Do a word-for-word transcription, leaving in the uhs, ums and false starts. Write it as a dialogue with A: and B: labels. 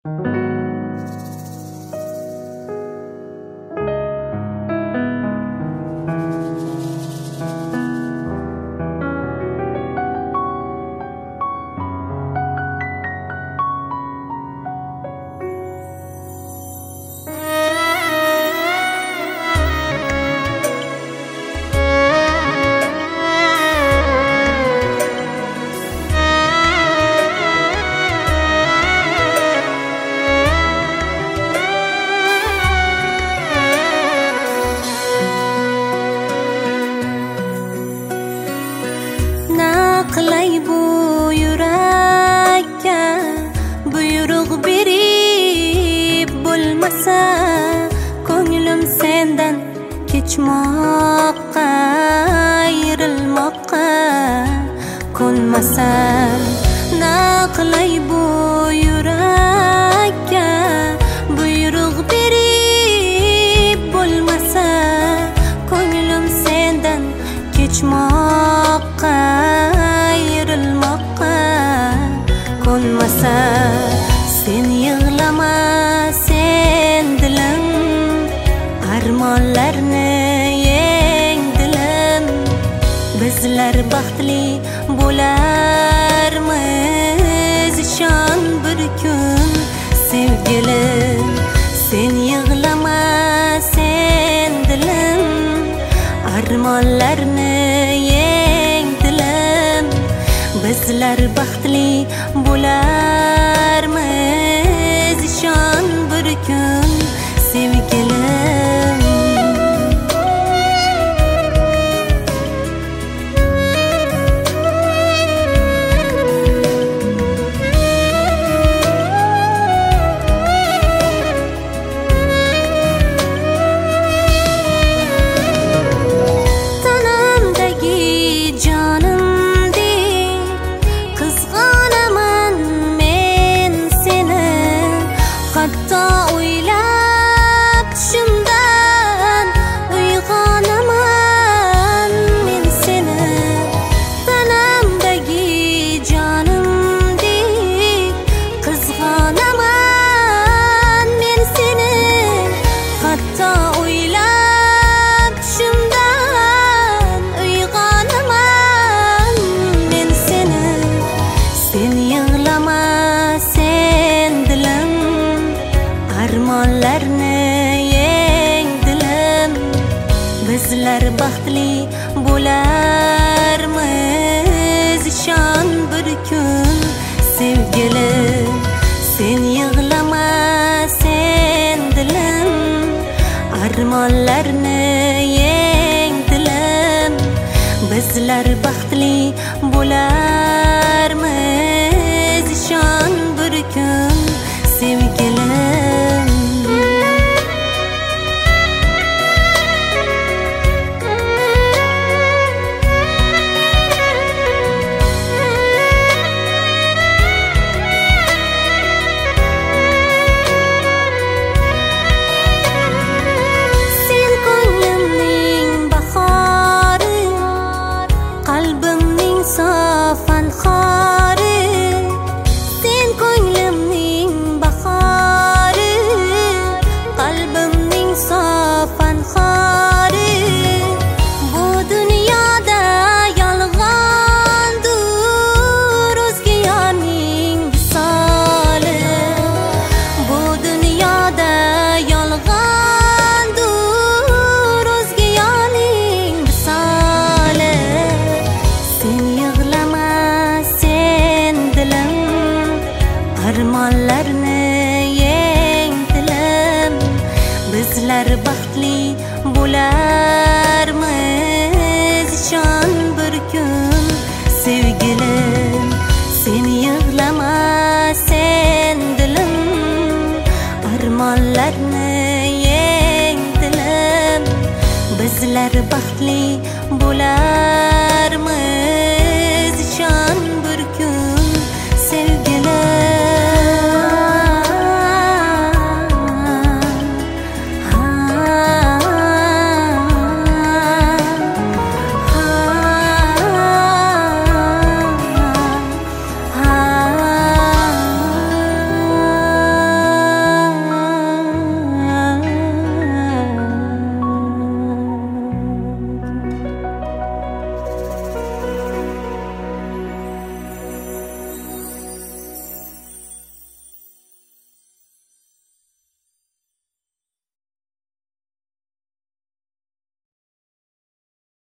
A: Qilay bu yurakka buyruq berib bo'lmasa, ko'nglim sendan kechmoqqa, ayrilmoqqa ko'nmasa. Na qilay bu yurakka buyruq berib bo'lmasa, ko'nglim sendan kechmoqqa, ko'nmasa. Sen yig'lama, sen dilim, armonlarni yeng dilim. Bizlar baxtli bo'larmiz, ishon bir kun sevgilim. Sen yig'lama, sen dilim, armonlarni yeng dilim. Bizlar baxtli bo'larmiz, ishon bir kun sevgilim. Armonlarni yeng dilim. Bizlar baxtli bo'larmiz, ishon bir kun sevgilim. Sen yig'lama, sen dilim, armonlarni yeng dilim. Bizlar baxtli bo'larmiz, ishon bir kun sevgilim. Armonlarni yeng dilim. Bizlar baxtli bo'larmiz, ishon bir kun sevgilim. Sen yig'lama, sen dilim, armonlarni yeng dilim. Bizlar baxtli bo'lar